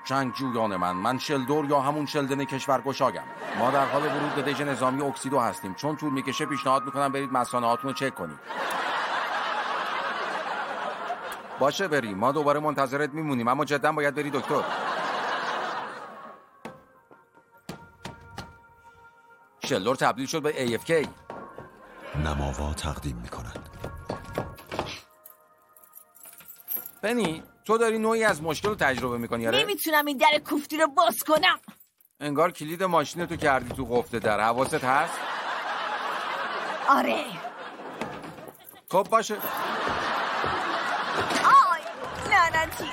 جنگجویان من شلدور یا همون شلدن کشورگشایم. ما در حال ورود به دژ نظامی اکسیدو هستیم. چون طول میکشه پیشنهاد میکنم برید مثانه هاتون رو چک کنید. باشه بریم، ما دوباره منتظرت میمونیم، اما جدا باید بری دکتر. شلدور تبدیل شد به AFK. نماوا تقدیم میکنند. بنی تو داری نوعی از مشکل رو تجربه میکنی آره؟ نمیتونم این در کوفتی رو باز کنم. انگار کلید ماشین تو کردی تو قفل در. حواست هست؟ آره. خب باشه. آی لعنتی.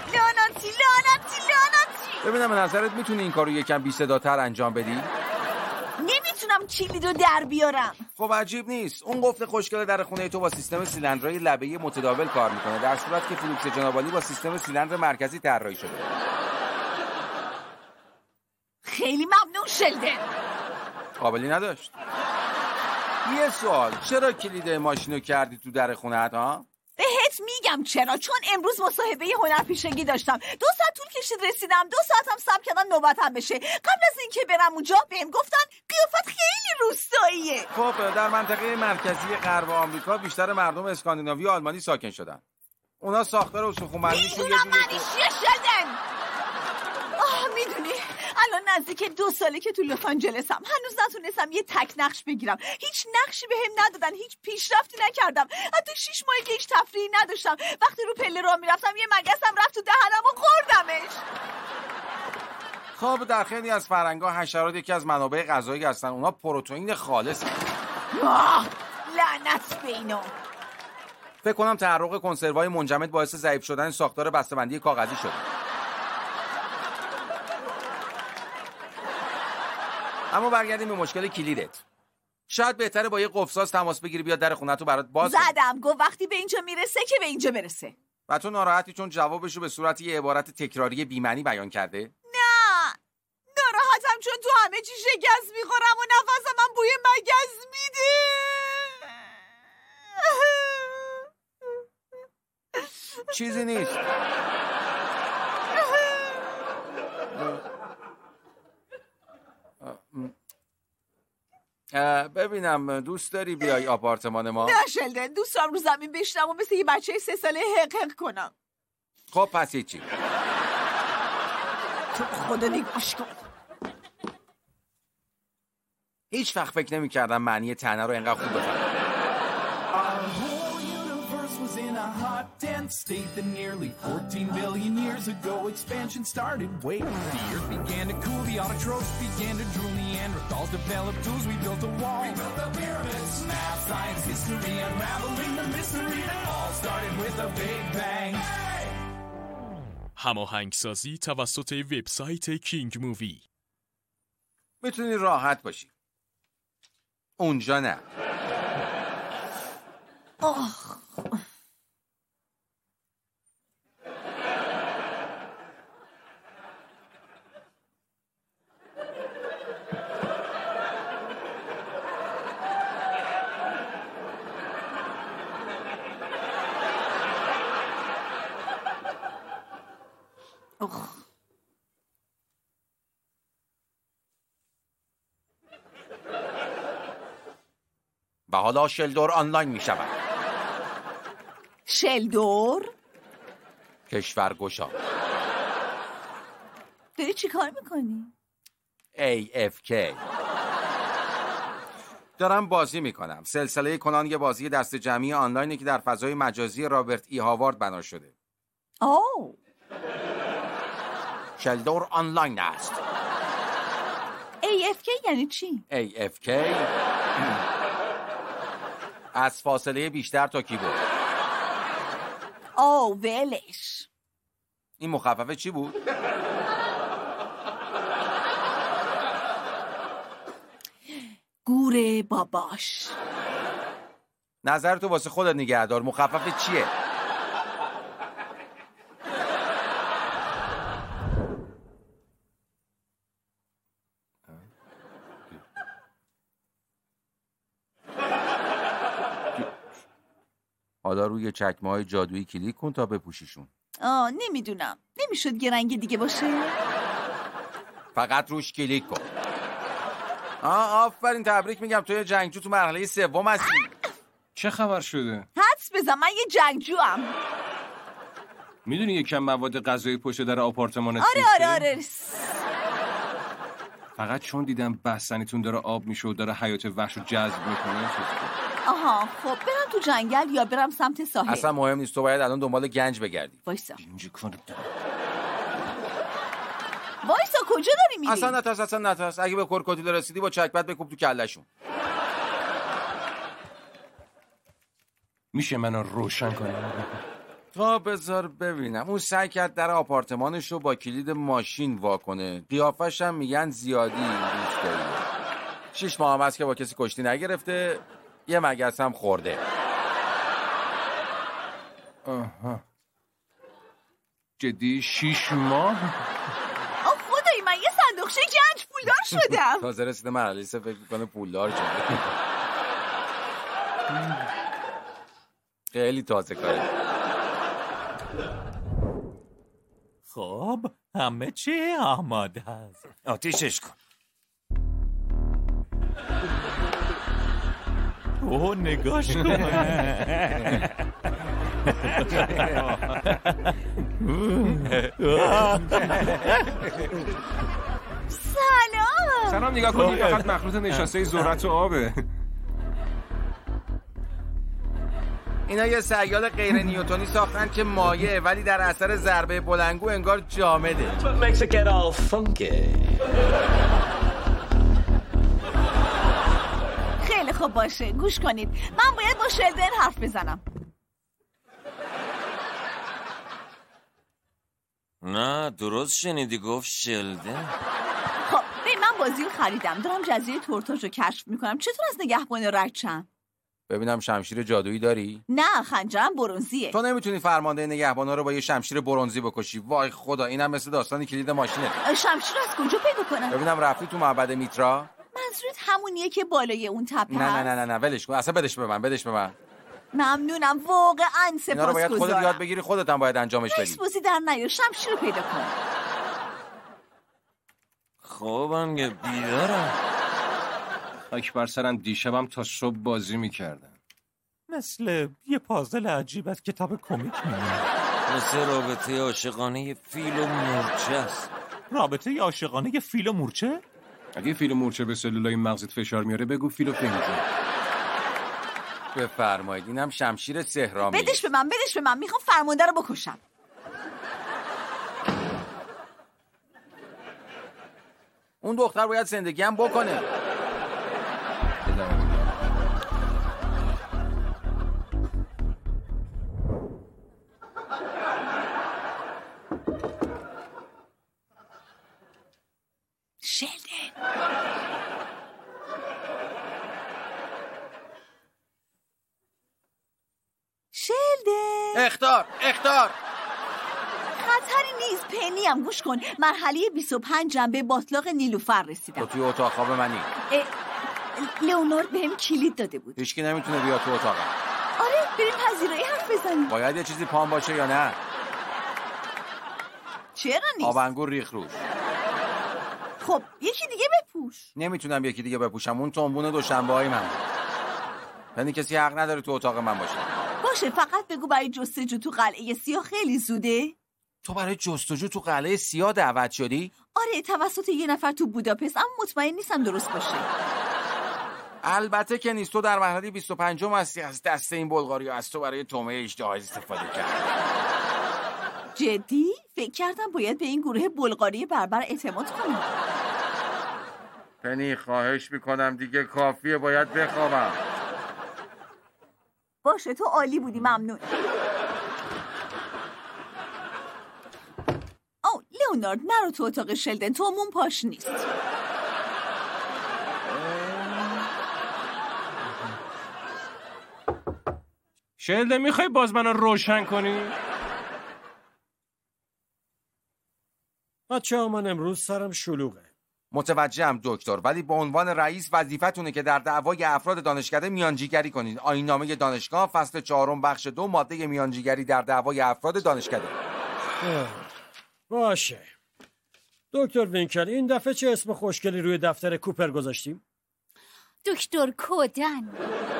ببینم به نظرت میتونی این کارو یکم بی صداتر انجام بدی؟ نمیتونم کلید رو در بیارم. خب عجیب نیست. اون قفل خوشگل در خونه تو با سیستم سیلندرهای لبه‌ای متداول کار میکنه، در صورتی که فیلیپس جنابالی با سیستم سیلندر مرکزی طراحی شده. خیلی ممنون شلدن. قابلی نداشت. یه سوال، چرا کلید ماشینو کردی تو در خونه‌ت ها؟ بهت میگم چرا، چون امروز مصاحبه هنرپیشگی داشتم. 2 ساعت طول کشید رسیدم، 2 ساعت هم صبر کردن نوبتم بشه. قبل از اینکه برم اونجا بهم گفتن قیافت خیلی روستاییه. خب در منطقه مرکزی غرب آمریکا بیشتر مردم اسکاندیناوی و آلمانی ساکن شدن. اونا ساختار استخوان‌بندیشون یه جوریه که شدن. میدونی الان نزدیک 2 ساله که تو لس آنجلسم، هنوز نتونستم یه تک نقش بگیرم. هیچ نقشی بهم ندادن، هیچ پیشرفتی نکردم. حتی 6 ماه که هیچ تفریحی نداشتم. وقتی رو پله راه میرفتم یه مگسم رفت تو دهنم و خوردمش. خب در خیلی از فرهنگ‌ها حشرات یکی از منابع غذایی هستن. اونا پروتئین خالص هستن. لعنت به اینا. فکر کنم تحرک کنسروهای منجمد باعث ضعیف شدن ساختار بسته‌بندی کاغذی شد. اما برگردیم به مشکل کلیدت. شاید بهتره با یه قفل‌ساز تماس بگیری بیاد در خونه‌تو برات باز کنه. زدم گفت وقتی به اینجا میرسه که به اینجا برسه. و تو ناراحتی چون جوابشو به صورت یه عبارت تکراری بی‌معنی بیان کرده؟ نه ناراحتم چون تو همه چی شکست میخورم و نفسم هم بوی مگس میده. چیزی نیست. ببینم دوست داری بیای آپارتمان ما؟ نه شلدن، دوست دارم رو زمین بشینم و مثل یه بچه 3 ساله حق کنم. خب پس چی؟ تو خدا نگاش کن. هیچ وقت فکر نمی کردم معنی تنه رو اینقدر خوب بفهمم. State that nearly 14 billion years ago expansion started. Wait, the earth began to cool, the autotrophs began to drool, Neanderthals developed tools, we built a wall. We built the pyramids, math, science, history, unraveling the mystery that all started with a big bang. هماهنگسازی توسط وبسایت کینگ مووی. میتونی راحت باشی. اونجا نه. و حالا شلدور آنلاین می شود. شلدور؟ کشورگشا. داری چی کار میکنی؟ AFK. دارم بازی میکنم. سلسله کنان یه بازی دست جمعی آنلاینی که در فضای مجازی رابرت ای هاوارد بنا شده. شلدور آنلاین است. AFK یعنی چی؟ AFK از فاصله بیشتر تا کیبورد. ولش. این مخففه چی بود؟ گور باباش. نظر تو واسه خودت نگهدار. مخففه چیه؟ حالا روی چکمه‌های جادویی کلیک کن تا بپوشیشون. نمیدونم. نمیشد یه رنگ دیگه باشه؟ فقط روش کلیک کن. آفرین، تبریک میگم، توی جنگجو تو مرحله 3 هستی. چه خبر شده؟ حدس بزن من یه جنگجوام. میدونی یکم مواد غذایی پشت در آپارتمانت آره. فقط چون دیدم بستنیتون داره آب میشه و داره حیات وحش رو جذب میکنه. آها، خب برم تو جنگل یا برم سمت ساحل؟ اصلا مهم نیست، تو باید الان دنبال گنج بگردی. وایسا وایسا، کجا داری میری؟ اصلا نترس. اگه به کرکودیل رسیدی با چکمت بکوب تو کلهشون. میشه منو روشن کنی؟ تا بذار ببینم. اون سعی کرد در آپارتمانش رو با کلید ماشین واکنه. قیافش هم میگن زیادی دوست داری. 6 ماه هم هست که با کسی کشتی نگرفته، یه مگس هم خورده. آها، جدی 6 ماه؟ خدایی من یه صندوقچه گنج پولدار شدم. تازه رسیده مرحله 3 فکر میکنه پولدار شده. خیلی تازه کاره. خب همه چی آماده است. آتیشش کن. اوه نگاش کن. سلام نگاه کنی، فقط مخلوط نشاسته ذرت و آبه. اینا یه سیال غیر نیوتنی ساختن که مایع، ولی در اثر ضربه بلندگو انگار جامده. خیلی خوب باشه، گوش کنید. من باید با شلدن حرف بزنم. نه درست شنیدی، گفت شلدن. خب من بازی رو خریدم، دارم جزیره تورتاژ رو کشف میکنم. چطور از نگهبان رد شم؟ ببینم شمشیر جادویی داری؟ نه، خنجرم برنزیه. تو نمیتونی فرمانده نگهبانا رو با یه شمشیر برنزی بکشی. وای خدا، اینم مثل داستانی کلید ماشینه. شمشیر از کجا پیدا کنم؟ ببینم رفتی تو معبد میترا؟ منظورت همونیه که بالای اون تپه؟ نه ولش کن، اصلا بدش به من. ممنونم، واقعا سپاسگزارم. اینا رو باید خودت یاد بگیری، خودت هم باید انجامش بدی. بازی در نیار، شمشیر رو پیدا کن. خوابم که بیدارم. خاک بر سرم، دیشبم تا صبح بازی میکردم. مثل یه پازل عجیب از کتاب کمیک میمونه. مثل رابطه عاشقانه فیل و مورچه است. رابطه عاشقانه فیل و مورچه؟ اگه فیل و مورچه به سلولای مغزت فشار میاره بگو فیل و فنجون. بفرمایید، اینم شمشیر سحرآمیز. بدش به من، میخوام فرمانده رو بکشم. اون دختر باید زندگی هم بکنه. شلدن اخطار خطری نیست، پنیم. گوش کن، مرحله 25 به باطلاق نیلوفر رسیدم. تو توی اتاق خواب منی. لئونارد بهم کلید داده بود. هیچکی نمیتونه بیاد تو اتاقم. آره، بریم پذیرایی حرف بزنیم. باید یه چیزی پام باشه یا نه؟ چرا نیست؟ آب انگور ریخ روش. خب یکی دیگه بپوش. نمیتونم یکی دیگه بپوشم، اون تنبون دوشنبه‌های من. یعنی کسی حق نداره تو اتاق من باشه. باشه، فقط بگو برای جستجو تو قلعه سیاه خیلی زوده. تو برای جستجو تو قلعه سیاه دعوت شدی؟ آره، توسط یه نفر تو بوداپست، اما مطمئن نیستم درست باشه. البته که نیست. تو در مرحله 25 هستی. از دست این بلغاریا از تو برای تومه اشتهای استفاده کرد. جدی؟ فکر کردم باید به این گروه بلغاری بربر اعتماد کنم. پنی خواهش میکنم دیگه کافیه، باید بخوابم. باشه، تو عالی بودی، ممنون. لئونارد نرو تو اتاق شلدن، تو همون پاش نیست. شلدن میخوای باز منو روشن کنی؟ بچه‌ها من امروز سرم شلوغه. متوجهم دکتر، ولی به عنوان رئیس وظیفتونه که در دعوای افراد دانشکده میانجیگری کنید. آیین‌نامه دانشگاه فصل 4 بخش 2 ماده میانجیگری در دعوای افراد دانشکده. باشه. دکتر وینکل این دفعه چه اسم خوشگلی روی دفتر کوپر گذاشتیم؟ دکتر کودن.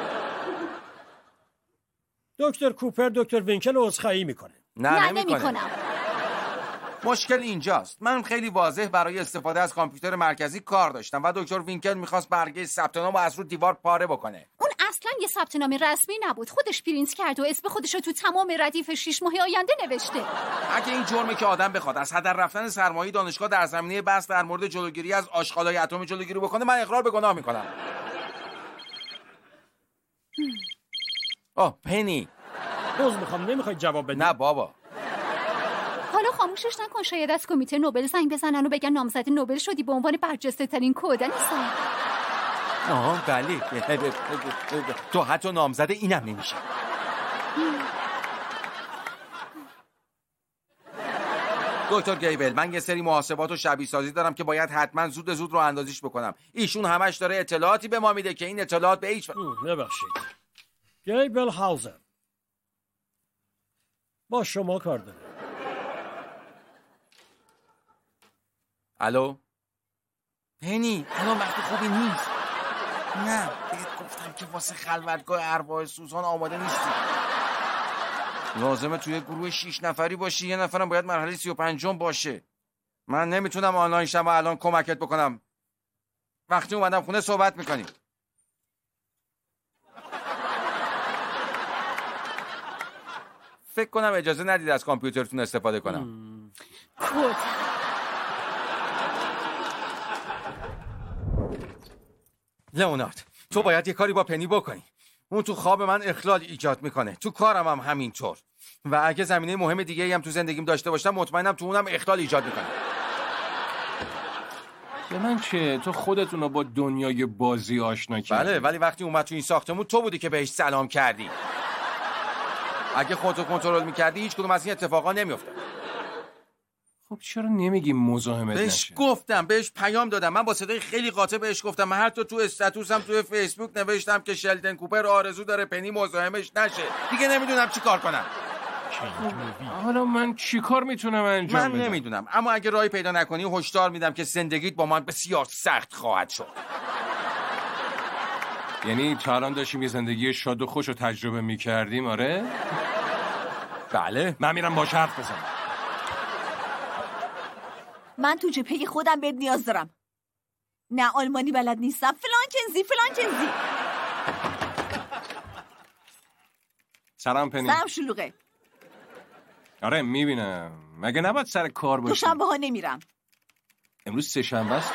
دکتر کوپر دکتر وینکل عذرخواهی میکنه. نه نمیکنم. مشکل اینجاست. من خیلی واضح برای استفاده از کامپیوتر مرکزی کار داشتم و دکتر وینکل میخواست برگه ثبت نام از رو دیوار پاره بکنه. اون اصلا یه ثبت نام رسمی نبود. خودش پرینت کرد و اسم خودش رو تو تمام ردیف 6 ماه آینده نوشته. اگه این جرمه که آدم بخواد از هدر رفتن سرمایه دانشگاه در زمینه بحث در مورد جلوگیری از آشغالای اتمی جلوگیری بکنه، من اقرار به گناه میکنم. پنی. عذر میخوام، نمیخوای جواب بدی؟ نه بابا. حالا خاموشش نکن، شاید از کمیته نوبل زنگ بزنن و بگن نامزد نوبل شدی به عنوان برجسته ترین کودن سال. بله. تو حتی نامزد اینم نمیشه. دکتر گیبل، من یه سری محاسبات و شبیه سازی دارم که باید حتما زود رو اندازیش بکنم. ایشون همش داره اطلاعاتی به ما میده که این اطلاعات به هیچ ببخشید. گیبل هاوزر با شما کار داره. الو پنی، الان وقت خوبی نیست. نه بهت گفتم که واسه خلوتگاه ارواح سوزان آماده نیستی. لازمه توی گروه 6 نفری باشی، یه نفرم باید مرحله 35 باشه. من نمیتونم آنلاین شم و الان کمکت بکنم. وقتی اومدم خونه صحبت میکنیم. فکر کنم اجازه ندید از کامپیوترتون استفاده کنم. کود. لئونارد، تو باید یه کاری با پنی بکنی. اون تو خواب من اخلال ایجاد میکنه، تو کارم هم همینطور. و اگه زمینه مهم دیگه هم تو زندگیم داشته باشم، مطمئنم تو اونم اخلال ایجاد میکنه. به من چه؟ تو خودتون رو با دنیای بازی آشنا کردی. بله، ولی وقتی اومد تو این ساختمون تو بودی که بهش سلام کردی. اگه خودتو کنترل میکردی هیچ کدوم از این اتفاقا نمیافتاد. خب چرا نمیگی مزاحمت نشه؟ بهش گفتم، بهش پیام دادم. من با صدای خیلی قاطع بهش گفتم. من حتی تو استاتوسم توی فیسبوک نوشتم که شلدن کوپر آرزو داره پنی مزاحمش نشه. دیگه نمیدونم چی کار کنم. حالا من چی کار میتونم انجام بدم؟ من نمیدونم، اما اگه راهی پیدا نکنی هشدار میدم که زندگیت با من بسیار سخت خواهد شد. یعنی تا الان داشتیم یه زندگی شاد و خوش رو تجربه میکردیم؟ آره؟ بله. من میرم با حرف بزنم. من تو جبهه خودم بهت نیاز دارم. نه آلمانی بلد نیستم. فلان کنزی. سلام پنی. سلام شلوغه. آره میبینم. مگه نباید سر کار باشی؟ دوشنبه ها نمیرم. امروز سه‌شنبه است.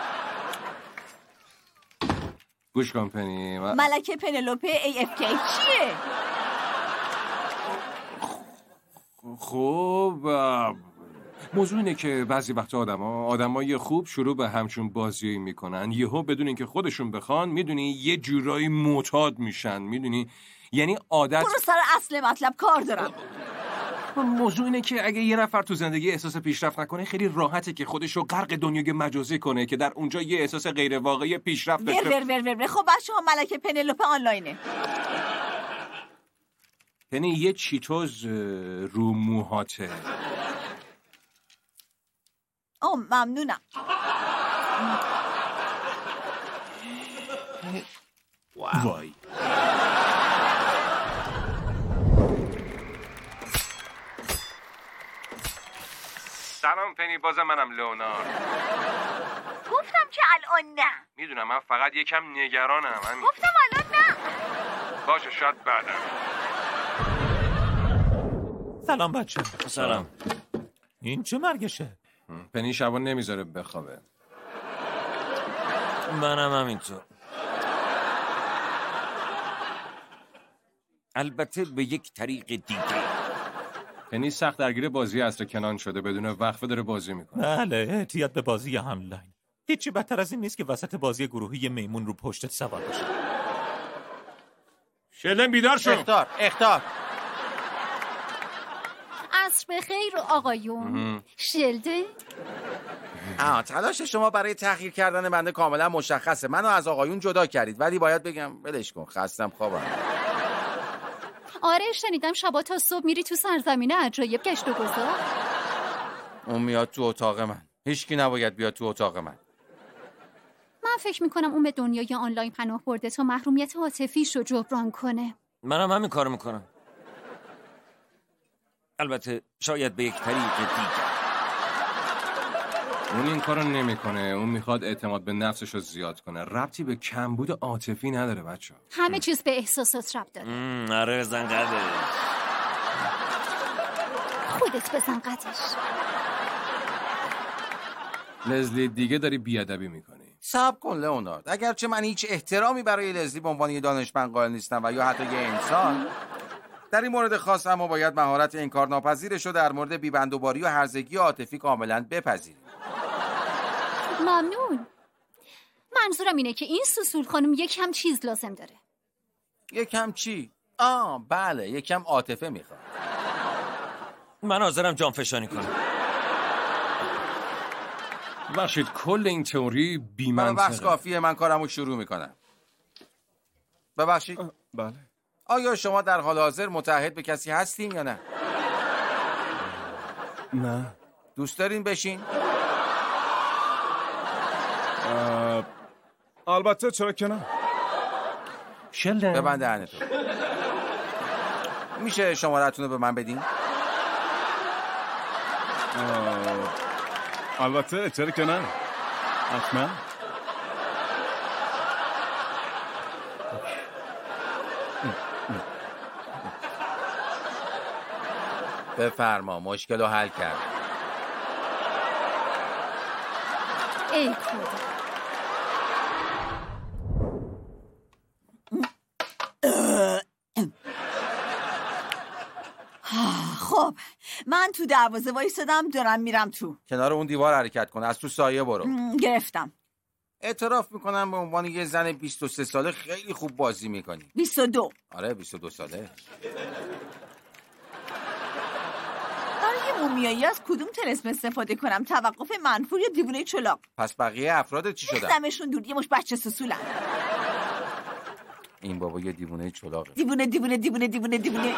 گوش کن پنی. ملکه پنلوپه AFK چیه؟ خب موضوع اینه که بعضی وقتا آدمای خوب شروع به همچون بازیایی میکنن، یهو بدون اینکه خودشون بخوان، میدونی، یه جورایی معتاد میشن، میدونی، یعنی عادت. برو سر اصل مطلب، کار دارم. موضوع اینه که اگه یه نفر تو زندگی احساس پیشرفت نکنه، خیلی راحته که خودش رو غرق دنیای مجازی کنه که در اونجا یه احساس غیر واقعی پیشرفت داشته. ور. خب بچه‌ها ملکه پنلوپه آنلاینه. یعنی یه چیتوز رو موهاته. ممنونم. وای. سلام پنی، بازم منم لئونارد. گفتم که الان نه. میدونم، من فقط یکم نگرانم. گفتم الان نه. باشه شاید بعدم. سلام بچه. سلام. این چه مرگشه؟ پنی شبا نمیذاره بخوابه. منم همینطور. البته به یک طریق دیگه. پنی سخت درگیر بازی عصر کنان شده، بدون وقفه داره بازی میکنه. بله، اعتیاد به بازی آنلاین. هیچی بدتر از این نیست که وسط بازی گروهی یه میمون رو پشتت سوار بشه. شلن بیدار شو. اخطار. عصر بخیر آقایون. شلده؟ تلاش شما برای تحقیر کردن بنده کاملا مشخصه. منو از آقایون جدا کردید، ولی باید بگم ولش کن، خستم، خوابم. آره شنیدم شبا تا صبح میری تو سرزمین عجایب گشت و گذار. اون میاد تو اتاق من. هیچکی نباید بیاد تو اتاق من. من فکر میکنم اون به دنیای آنلاین پناه برده تا محرومیت عاطفیش رو جبران کنه. منم همین کارو میکنم. البته شاید به یک طریق دیگر. اون این کارو نمیکنه. اون میخواد اعتماد به نفسش رو زیاد کنه. ربطی به کمبود عاطفی نداره بچه‌ها. همه چیز به احساسات ربط داره. آره بزن قدش. خودت بزن قدش. لزلی دیگه داری بیادبی میکنی. صبر کن لئونارد. اگرچه من هیچ احترامی برای لزلی به عنوان یه دانشمند قائل نیستم و یا حتی یه انسان، در این مورد خاص اما باید مهارت انکارناپذیرش رو در مورد بی‌بندوباری و هرزگی عاطفی کاملا بپذیریم. ممنون. منظورم اینه که این سوسول خانم یکم چیز لازم داره. یکم چی؟ بله، یکم عاطفه میخواد. من حاضرم جانفشانی کنم. بخشید کل این تئوری بی‌منطقه. بس کافیه، من کارمو شروع میکنم. ببخشید. بله. آیا شما در حال حاضر متعهد به کسی هستین یا نه؟ نه. دوست دارین بشین؟ البته، چرا که نه. شلدن ببند دهنتو. میشه شماره‌تون رو به من بدین؟ البته، چرا که نه. حتما. بفرما، مشکل رو حل کرد. ای خدا. خب من تو دروازه وایسادم، دارم میرم تو. کنار اون دیوار حرکت کن، از تو سایه برو. گرفتم. اعتراف میکنم به عنوان یه زن 23 ساله خیلی خوب بازی میکنی. 22. آره 22 ساله. برای مومیایی از کدوم طلسم استفاده کنم؟ توقف منفور یا دیوونه چلاق؟ پس بقیه افراد چی شدن؟ ریختمشون دور، یه مش بچه سسولن. این بابا یه دیوونه چلاقه. دیوونه دیوونه دیوونه دیوونه دیوونه.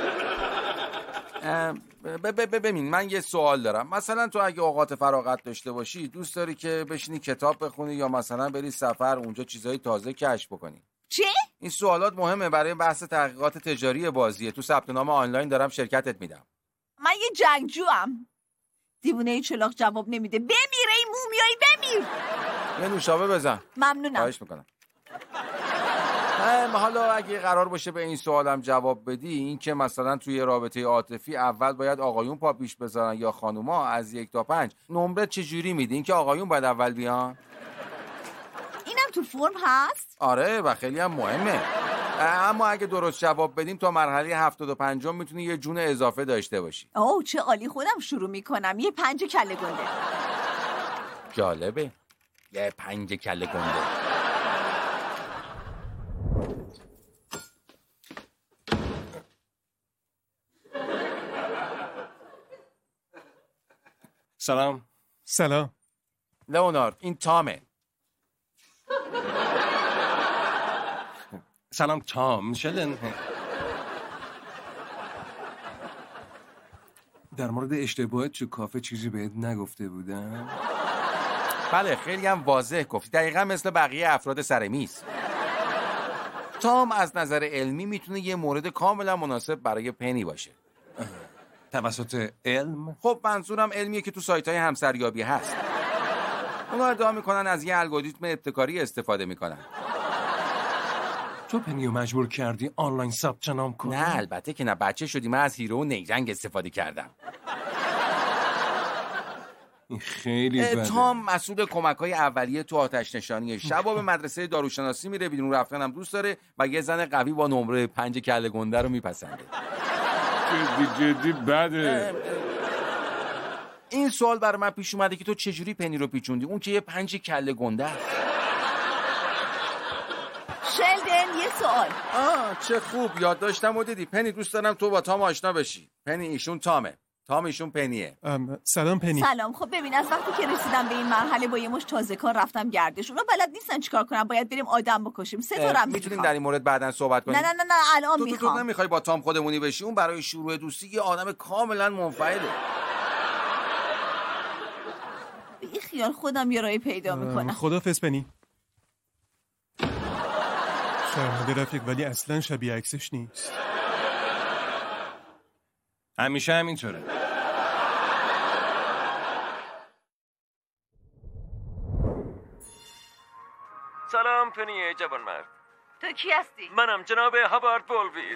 ببین، من یه سوال دارم. مثلا تو اگه اوقات فراغت داشته باشی دوست داری که بشینی کتاب بخونی یا مثلا بری سفر اونجا چیزای تازه کشف بکنی؟ چی؟ این سوالات مهمه برای بحث تحقیقات تجاری بازیه. تو ثبت نام آنلاین دارم شرکتت میدم. من یه جنگجوام. دیوونه چلاق جواب نمیده. بمیر ای مومیایی، بمیر. یه نوشابه بزن. ممنونم. خواهش میکنم. حالا اگه قرار باشه به این سوالم جواب بدی، این که مثلا توی رابطه عاطفی اول باید آقایون پا پیش بذارن یا خانوما، از 1 تا 5 نمره چجوری میدی؟ این که آقایون باید اول بیان؟ اینم تو فرم هست؟ آره و خیلی هم مهمه. اما اگه درست جواب بدیم تا مرحله 75 میتونی یه جون اضافه داشته باشی. اوه چه عالی، خودم شروع میکنم. یه 5 کله گنده. جالبه. یه 5 کله گنده. سلام. لئونارد، این تامه. سلام تام. شلدن در مورد اشتباهات تو کافه چیزی بهت نگفته بودم؟ بله خیلی هم واضح گفتی، دقیقا مثل بقیه افراد سر میز. تام از نظر علمی میتونه یه مورد کاملا مناسب برای پنی باشه. توسط علم؟ خب منظورم علمیه که تو سایت‌های همسریابی هست. اونا ادعا میکنن از یه الگوریتم ابتکاری استفاده میکنن. تو پنیو مجبور کردی آنلاین ثبت نام کنی؟ نه البته که نه، بچه شدی. من از هیرو و نیرنگ استفاده کردم. این خیلی بده. تام مسئول کمک‌های اولیه تو آتش نشانیه. شبا به مدرسه داروشناسی میره، بیرون رفتن هم دوست داره و یه زن قوی با نمره 5 کله گنده رو میپسنده. جدی بده. این سوال برای من پیش اومده که تو چجوری پنی رو پیچوندی، اون که یه 5 کله گنده است. شلدن یه سوال. چه خوب یاد داشتم و دیدی. پنی دوست دارم تو با تام آشنا بشی. پنی ایشون تامه، تام ایشون پنیه. سلام پنی. سلام. خب ببین، از وقتی که رسیدم به این مرحله با یه مش تازه کار رفتم گردش. اونا بلد نیستن چیکار کنن، باید بریم آدم بکشیم. 3 تا رم میتونیم در این مورد بعداً صحبت کنیم. نه الان میخوام. تو نمیخوای با تام خودمونی بشی؟ اون برای شروع دوستی یه آدم کاملا منفعله. بیخیال خودم یه راهی پیدا میکنم. خدافظ پنی. شرمنده رفیق ولی اصلا شبیه عکسش نیست. همیشه همینطوره. سلام پنی جوانمرد. تو کی هستی؟ منم جناب هاوارد بولویت.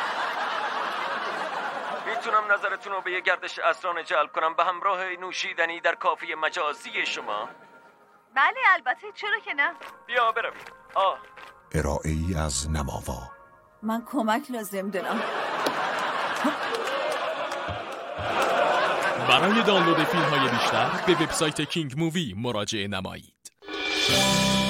میتونم نظرتون رو به یه گردش اسرانه جلب کنم به همراه نوشیدنی در کافه مجازی شما؟ بله البته، چرا که نه؟ بیا برویم. ارائه‌ای از نماوا. من کمک لازم دارم. برای دانلود فیلم های بیشتر به وبسایت کینگ مووی مراجعه نمایید.